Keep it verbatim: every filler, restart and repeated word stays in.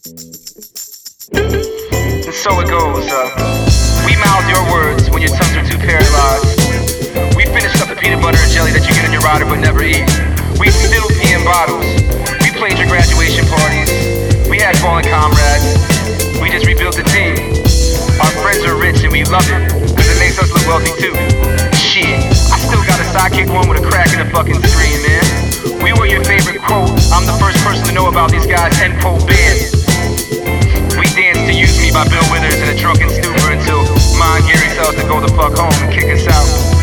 And so it goes, uh, we mouthed your words when your tongues were too paralyzed. We finished up the peanut butter and jelly that you get in your rider but never eat. We spilled pee in bottles. We played your graduation parties. We had fallen comrades. We just rebuilt the team. Our friends are rich and we love it, cause it makes us look wealthy too. Shit, I still got a sidekick one with a crack in the fucking screen, man. We were your favorite quote. I'm the first person to know about these guys, end quote band. We danced to Use Me by Bill Withers in a drunken stupor until Ma and Gary tells us to go the fuck home and kick us out.